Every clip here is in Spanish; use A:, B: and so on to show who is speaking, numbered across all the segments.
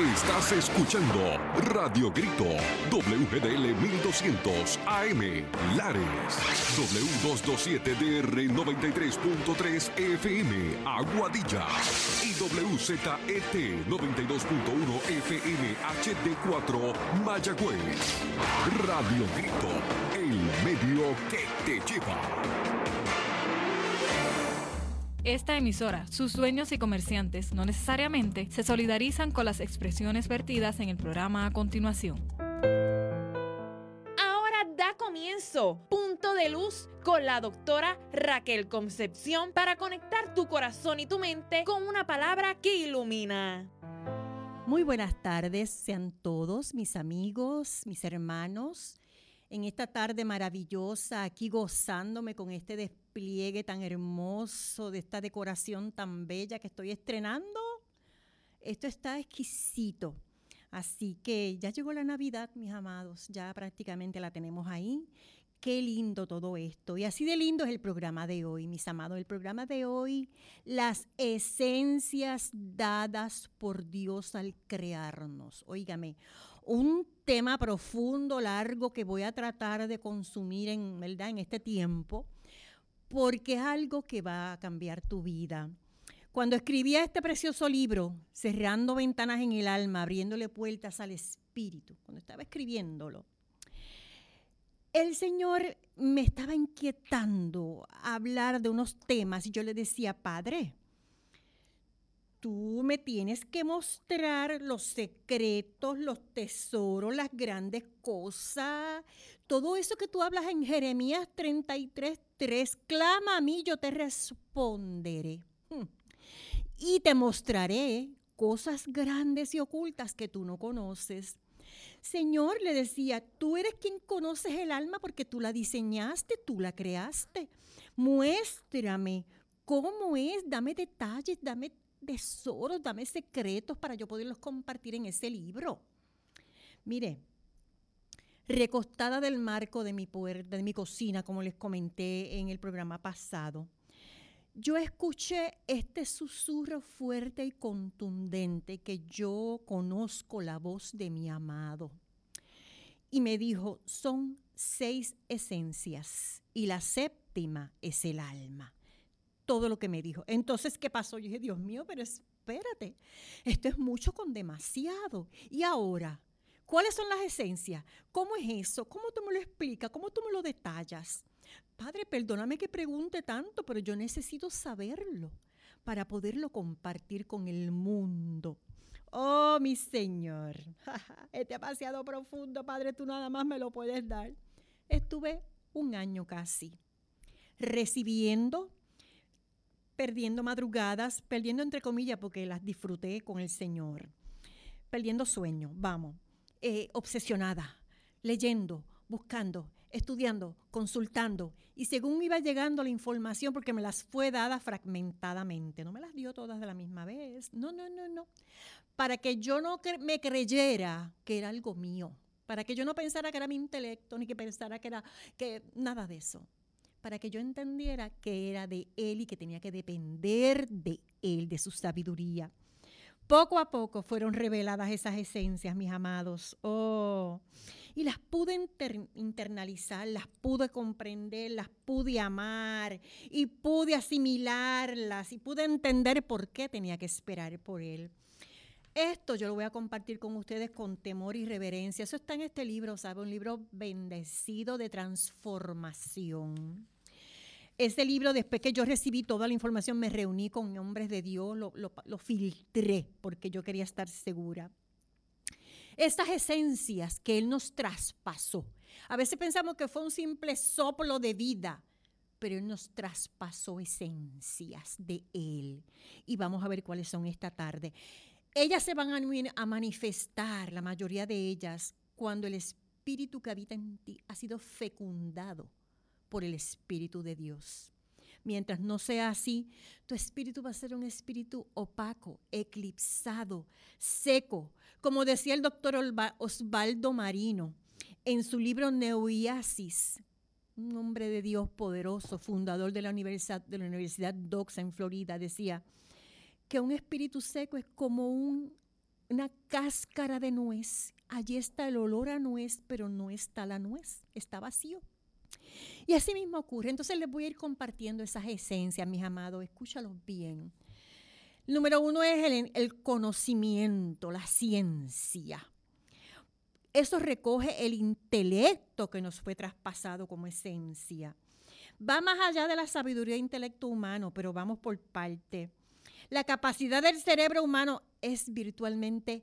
A: Estás escuchando Radio Grito, WGDL 1200 AM, Lares, W227DR 93.3 FM, Aguadilla, y WZET 92.1 FM HD4, Mayagüez. Radio Grito, el medio que te lleva.
B: Esta emisora, sus dueños y comerciantes no necesariamente se solidarizan con las expresiones vertidas en el programa a continuación.
C: Ahora da comienzo Punto de Luz con la doctora Raquel Concepción para conectar tu corazón y tu mente con una palabra que ilumina.
D: Muy buenas tardes, sean todos mis amigos, mis hermanos, en esta tarde maravillosa, aquí gozándome con este despliegue tan hermoso, de esta decoración tan bella que estoy estrenando. Esto está exquisito. Así que ya llegó la Navidad, mis amados, ya prácticamente la tenemos ahí. Qué lindo todo esto. Y así de lindo es el programa de hoy, mis amados. El programa de hoy, las esencias dadas por Dios al crearnos. Óigame, un tema profundo, largo, que voy a tratar de consumir en este tiempo, porque es algo que va a cambiar tu vida. Cuando escribía este precioso libro, Cerrando Ventanas en el Alma, abriéndole puertas al Espíritu, cuando estaba escribiéndolo, el Señor me estaba inquietando a hablar de unos temas y yo le decía, Padre, tú me tienes que mostrar los secretos, los tesoros, las grandes cosas, todo eso que tú hablas en Jeremías 33:3, clama a mí, yo te responderé. Y te mostraré cosas grandes y ocultas que tú no conoces. Señor, le decía, tú eres quien conoces el alma porque tú la diseñaste, tú la creaste. Muéstrame cómo es, dame detalles, dame tesoros, dame secretos para yo poderlos compartir en ese libro. Mire, recostada del marco de mi puerta, de mi cocina, como les comenté en el programa pasado, yo escuché este susurro fuerte y contundente que yo conozco la voz de mi amado. Y me dijo, son 6 esencias y la 7ª es el alma. Todo lo que me dijo. Entonces, ¿qué pasó? Yo dije, Dios mío, pero espérate, esto es mucho con demasiado. Y ahora, ¿cuáles son las esencias? ¿Cómo es eso? ¿Cómo tú me lo explicas? ¿Cómo tú me lo detallas? Padre, perdóname que pregunte tanto, pero yo necesito saberlo para poderlo compartir con el mundo. Oh, mi Señor, es demasiado profundo, Padre, tú nada más me lo puedes dar. Estuve 1 año casi recibiendo, perdiendo madrugadas, perdiendo entre comillas porque las disfruté con el Señor, perdiendo sueño, obsesionada, leyendo, buscando, estudiando, consultando, y según iba llegando la información, porque me las fue dada fragmentadamente, no me las dio todas de la misma vez, no, para que yo no me creyera que era algo mío, para que yo no pensara que era mi intelecto, ni que pensara que era nada de eso, para que yo entendiera que era de Él y que tenía que depender de Él, de su sabiduría. Poco a poco fueron reveladas esas esencias, mis amados. Oh, y las pude internalizar, las pude comprender, las pude amar y pude asimilarlas y pude entender por qué tenía que esperar por Él. Esto yo lo voy a compartir con ustedes con temor y reverencia. Eso está en este libro, ¿sabe? Un libro bendecido de transformación. Ese libro, después que yo recibí toda la información, me reuní con hombres de Dios, lo filtré porque yo quería estar segura. Estas esencias que Él nos traspasó. A veces pensamos que fue un simple soplo de vida, pero Él nos traspasó esencias de Él. Y vamos a ver cuáles son esta tarde. Ellas se van a manifestar, la mayoría de ellas, cuando el espíritu que habita en ti ha sido fecundado por el Espíritu de Dios. Mientras no sea así, tu espíritu va a ser un espíritu opaco, eclipsado, seco. Como decía el doctor Osvaldo Marino en su libro Neuiasis, un hombre de Dios poderoso, fundador de la Universidad Doxa en Florida, decía que un espíritu seco es como un una cáscara de nuez. Allí está el olor a nuez, pero no está la nuez, está vacío. Y así mismo ocurre. Entonces les voy a ir compartiendo esas esencias, mis amados. Escúchalos bien. Número 1 es el conocimiento, la ciencia. Eso recoge el intelecto que nos fue traspasado como esencia. Va más allá de la sabiduría e intelecto humano, pero vamos por parte. La capacidad del cerebro humano es virtualmente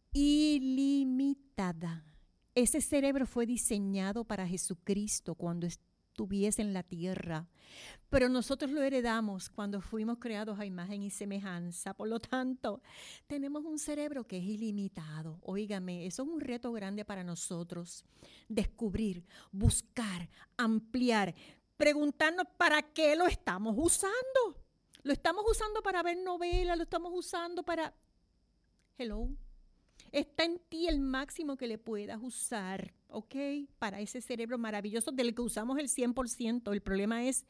D: ilimitada. Ese cerebro fue diseñado para Jesucristo cuando estuviese en la tierra, pero nosotros lo heredamos cuando fuimos creados a imagen y semejanza. Por lo tanto, tenemos un cerebro que es ilimitado. Óigame, eso es un reto grande para nosotros. Descubrir, buscar, ampliar, preguntarnos para qué lo estamos usando. Lo estamos usando para ver novelas, lo estamos usando para... Hello. Está en ti el máximo que le puedas usar, ¿ok? Para ese cerebro maravilloso del que usamos el 100%. El problema es,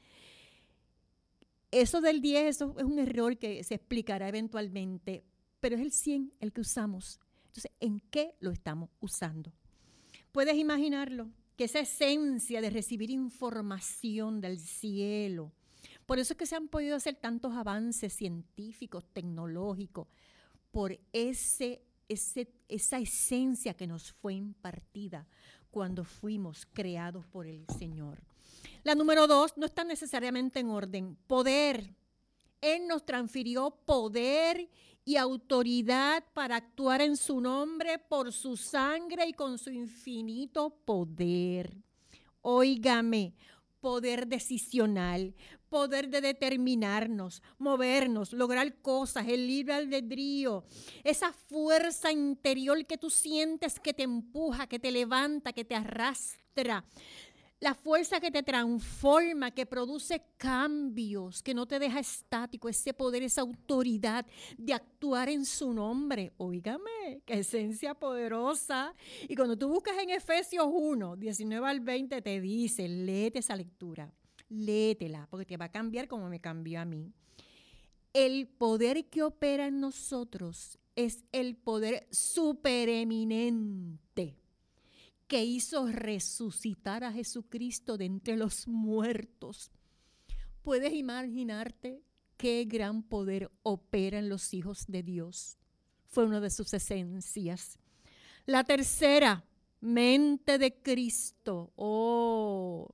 D: eso del 10, eso es un error que se explicará eventualmente, pero es el 100 el que usamos. Entonces, ¿en qué lo estamos usando? Puedes imaginarlo, que esa esencia de recibir información del cielo. Por eso es que se han podido hacer tantos avances científicos, tecnológicos, por esa esencia que nos fue impartida cuando fuimos creados por el Señor. La número 2 no está necesariamente en orden. Poder. Él nos transfirió poder y autoridad para actuar en su nombre, por su sangre y con su infinito poder. Óigame, poder decisional, poder de determinarnos, movernos, lograr cosas, el libre albedrío, esa fuerza interior que tú sientes que te empuja, que te levanta, que te arrastra, la fuerza que te transforma, que produce cambios, que no te deja estático, ese poder, esa autoridad de actuar en su nombre. Óigame, qué esencia poderosa. Y cuando tú buscas en Efesios 1, 19 al 20, te dice, léete esa lectura, léetela, porque te va a cambiar como me cambió a mí. El poder que opera en nosotros es el poder supereminente que hizo resucitar a Jesucristo de entre los muertos. ¿Puedes imaginarte qué gran poder opera en los hijos de Dios? Fue una de sus esencias. La tercera, mente de Cristo. Oh,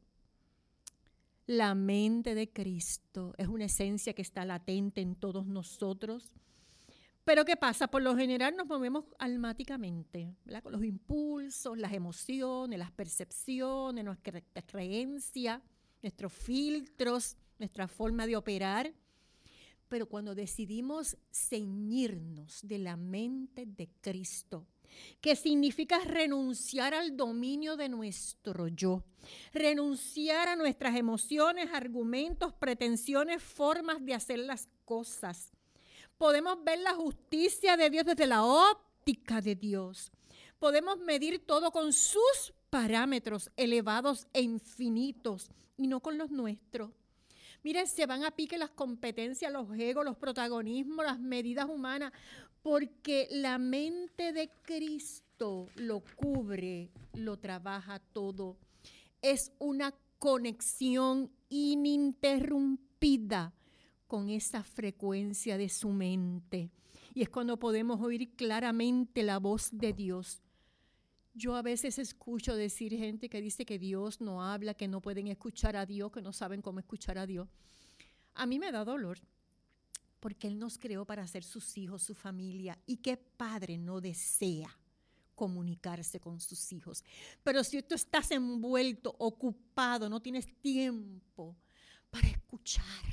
D: la mente de Cristo es una esencia que está latente en todos nosotros. Pero ¿qué pasa? Por lo general nos movemos almáticamente, ¿verdad? Con los impulsos, las emociones, las percepciones, nuestra creencia, nuestros filtros, nuestra forma de operar. Pero cuando decidimos ceñirnos de la mente de Cristo, que significa renunciar al dominio de nuestro yo, renunciar a nuestras emociones, argumentos, pretensiones, formas de hacer las cosas, podemos ver la justicia de Dios desde la óptica de Dios. Podemos medir todo con sus parámetros elevados e infinitos y no con los nuestros. Miren, se van a pique las competencias, los egos, los protagonismos, las medidas humanas, porque la mente de Cristo lo cubre, lo trabaja todo. Es una conexión ininterrumpida con esa frecuencia de su mente. Y es cuando podemos oír claramente la voz de Dios. Yo a veces escucho decir gente que dice que Dios no habla, que no pueden escuchar a Dios, que no saben cómo escuchar a Dios. A mí me da dolor, porque Él nos creó para ser sus hijos, su familia. ¿Y qué padre no desea comunicarse con sus hijos? Pero si tú estás envuelto, ocupado, no tienes tiempo para escucharlo,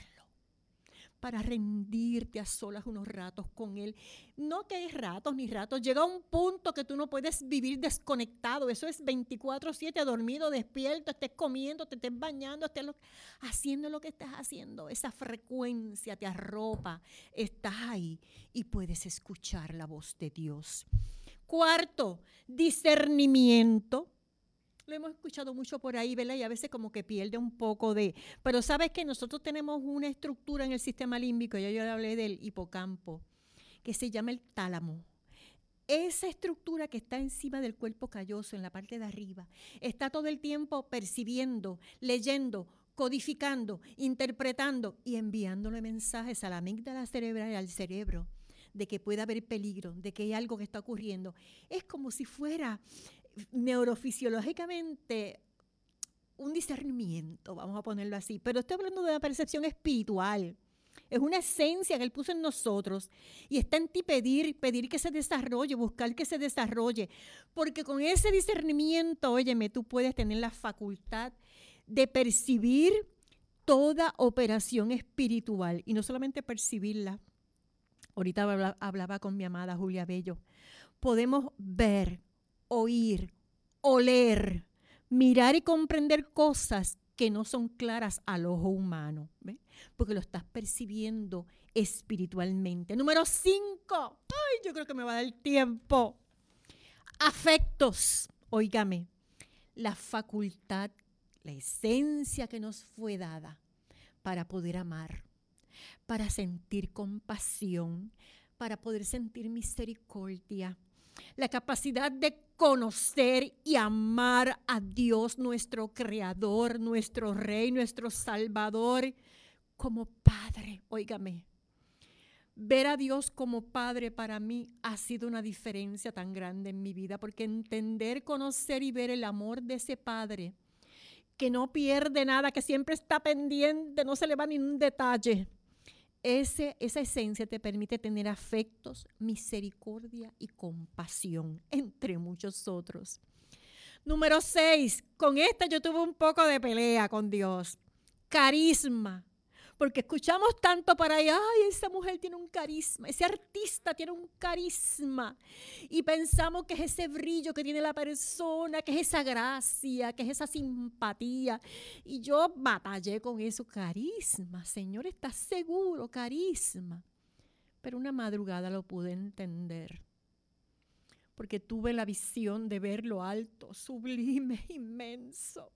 D: para rendirte a solas unos ratos con Él. No que hay ratos ni ratos. Llega un punto que tú no puedes vivir desconectado. Eso es 24/7, dormido, despierto, estés comiendo, te estés bañando, estés haciendo lo que estás haciendo. Esa frecuencia te arropa. Estás ahí y puedes escuchar la voz de Dios. Cuarto, discernimiento. Lo hemos escuchado mucho por ahí, ¿verdad? Y a veces como que pierde un poco de... Pero sabes que nosotros tenemos una estructura en el sistema límbico, ya yo le hablé del hipocampo, que se llama el tálamo. esa estructura que está encima del cuerpo calloso, en la parte de arriba, está todo el tiempo percibiendo, leyendo, codificando, interpretando y enviándole mensajes a la amígdala cerebral y al cerebro de que puede haber peligro, de que hay algo que está ocurriendo. Es como si fuera neurofisiológicamente un discernimiento, vamos a ponerlo así, pero estoy hablando de una percepción espiritual. Es una esencia que Él puso en nosotros y está en ti pedir que se desarrolle, buscar que se desarrolle, porque con ese discernimiento, óyeme, tú puedes tener la facultad de percibir toda operación espiritual y no solamente percibirla. Ahorita hablaba con mi amada Julia Bello. Podemos ver, oír, oler, mirar y comprender cosas que no son claras al ojo humano, ¿ves? Porque lo estás percibiendo espiritualmente. Número 5. Ay, yo creo que me va a dar tiempo. Afectos. Óigame, la facultad, la esencia que nos fue dada para poder amar, para sentir compasión, para poder sentir misericordia. La capacidad de conocer y amar a Dios, nuestro Creador, nuestro Rey, nuestro Salvador, como Padre. Óigame, ver a Dios como Padre para mí ha sido una diferencia tan grande en mi vida, porque entender, conocer y ver el amor de ese Padre, que no pierde nada, que siempre está pendiente, no se le va ni un detalle. Esa esencia te permite tener afectos, misericordia y compasión, entre muchos otros. Número 6, con esta yo tuve un poco de pelea con Dios. Carisma. Porque escuchamos tanto para allá, ay, esa mujer tiene un carisma, ese artista tiene un carisma. Y pensamos que es ese brillo que tiene la persona, que es esa gracia, que es esa simpatía. Y yo batallé con eso, carisma, Señor, ¿estás seguro? Carisma. Pero una madrugada lo pude entender. Porque tuve la visión de ver lo alto, sublime, inmenso.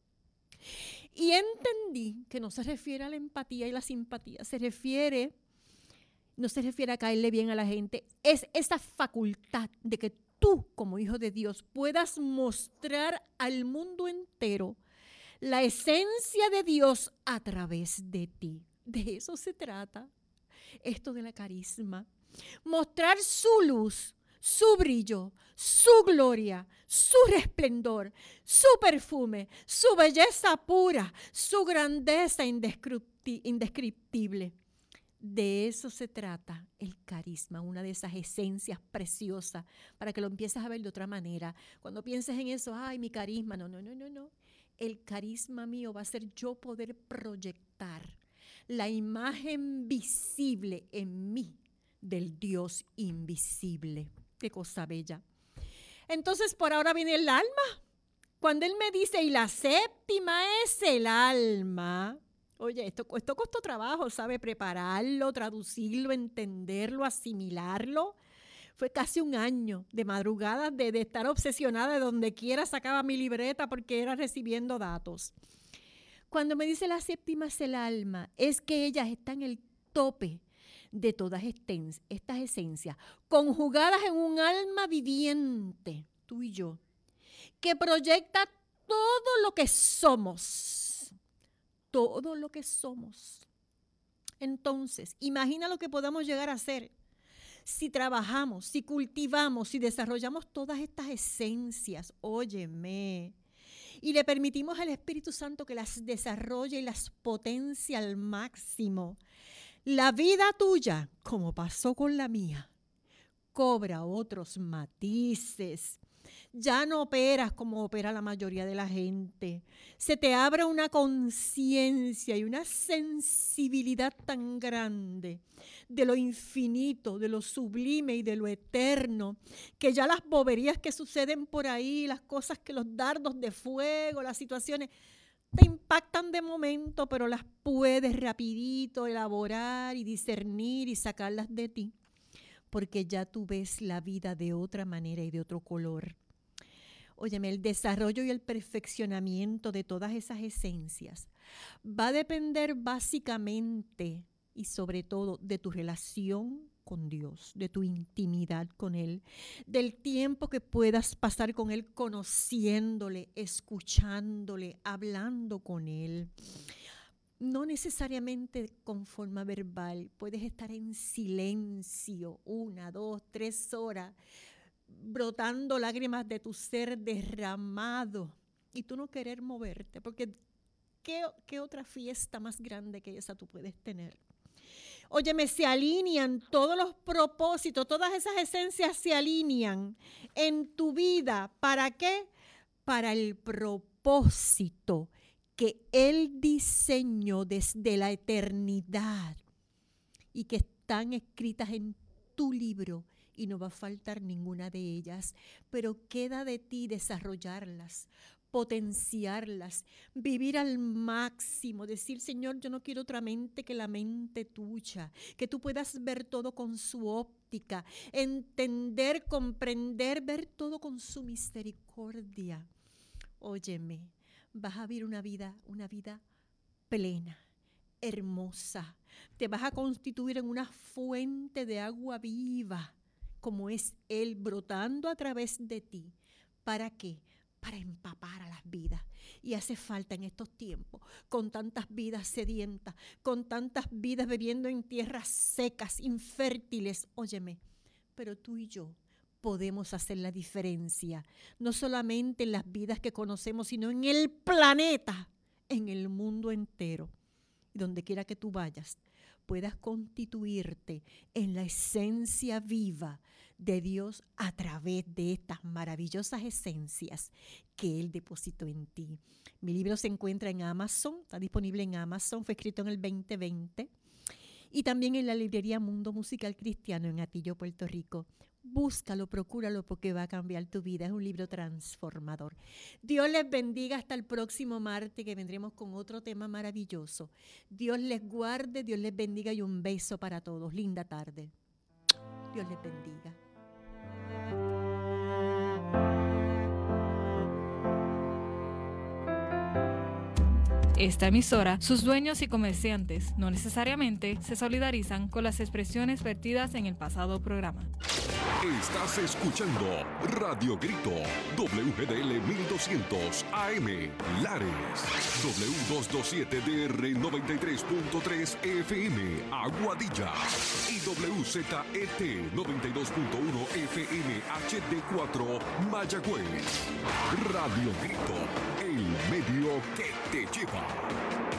D: Y entendí que no se refiere a la empatía y la simpatía, no se refiere a caerle bien a la gente. Es esa facultad de que tú, como hijo de Dios, puedas mostrar al mundo entero la esencia de Dios a través de ti. De eso se trata esto de la carisma. Mostrar su luz, su brillo, su gloria, su resplendor, su perfume, su belleza pura, su grandeza indescriptible. De eso se trata el carisma, una de esas esencias preciosas, para que lo empieces a ver de otra manera. Cuando pienses en eso, ay, mi carisma, no. El carisma mío va a ser yo poder proyectar la imagen visible en mí del Dios invisible. Qué cosa bella. Entonces, por ahora viene el alma. Cuando Él me dice, y la séptima es el alma. Oye, esto costó trabajo, ¿sabe? Prepararlo, traducirlo, entenderlo, asimilarlo. Fue casi un año de madrugada de estar obsesionada, de donde quiera sacaba mi libreta porque era recibiendo datos. Cuando me dice la séptima es el alma, es que ellas están en el tope de todas estas esencias, conjugadas en un alma viviente, tú y yo, que proyecta todo lo que somos. Todo lo que somos. Entonces, imagina lo que podamos llegar a ser si trabajamos, si cultivamos, si desarrollamos todas estas esencias. Óyeme. Y le permitimos al Espíritu Santo que las desarrolle y las potencie al máximo. La vida tuya, como pasó con la mía, cobra otros matices. Ya no operas como opera la mayoría de la gente. Se te abre una conciencia y una sensibilidad tan grande de lo infinito, de lo sublime y de lo eterno, que ya las boberías que suceden por ahí, las cosas que los dardos de fuego, las situaciones, te impactan de momento, pero las puedes rapidito elaborar y discernir y sacarlas de ti, porque ya tú ves la vida de otra manera y de otro color. Óyeme, el desarrollo y el perfeccionamiento de todas esas esencias va a depender básicamente y sobre todo de tu relación con Dios, de tu intimidad con Él, del tiempo que puedas pasar con Él, conociéndole, escuchándole, hablando con Él. No necesariamente con forma verbal, puedes estar en silencio 1, 2, 3 horas, brotando lágrimas de tu ser derramado y tú no querer moverte, porque ¿qué otra fiesta más grande que esa tú puedes tener? Óyeme, se alinean todos los propósitos, todas esas esencias se alinean en tu vida. ¿Para qué? Para el propósito que Él diseñó desde la eternidad y que están escritas en tu libro y no va a faltar ninguna de ellas, pero queda de ti desarrollarlas, potenciarlas, vivir al máximo, decir, Señor, yo no quiero otra mente que la mente tuya, que tú puedas ver todo con su óptica, entender, comprender, ver todo con su misericordia. Óyeme, vas a vivir una vida plena, hermosa. Te vas a constituir en una fuente de agua viva, como es Él, brotando a través de ti. ¿Para qué? Para empapar a las vidas. Y hace falta en estos tiempos, con tantas vidas sedientas, con tantas vidas bebiendo en tierras secas, infértiles. Óyeme, pero tú y yo podemos hacer la diferencia, no solamente en las vidas que conocemos, sino en el planeta, en el mundo entero. Y donde quiera que tú vayas, puedas constituirte en la esencia viva de Dios a través de estas maravillosas esencias que Él depositó en ti. Mi libro se encuentra en Amazon, está disponible en Amazon, fue escrito en el 2020 y también en la librería Mundo Musical Cristiano en Atillo, Puerto Rico. Búscalo, procúralo porque va a cambiar tu vida. Es un libro transformador. Dios les bendiga hasta el próximo martes que vendremos con otro tema maravilloso. Dios les guarde, Dios les bendiga y un beso para todos. Linda tarde. Dios les bendiga.
B: Esta emisora, sus dueños y comerciantes no necesariamente se solidarizan con las expresiones vertidas en el pasado programa.
A: Estás escuchando Radio Grito, WGDL 1200 AM, Lares, W227DR 93.3 FM, Aguadilla, y WZET 92.1 FM HD4, Mayagüez. Radio Grito, el medio que te lleva.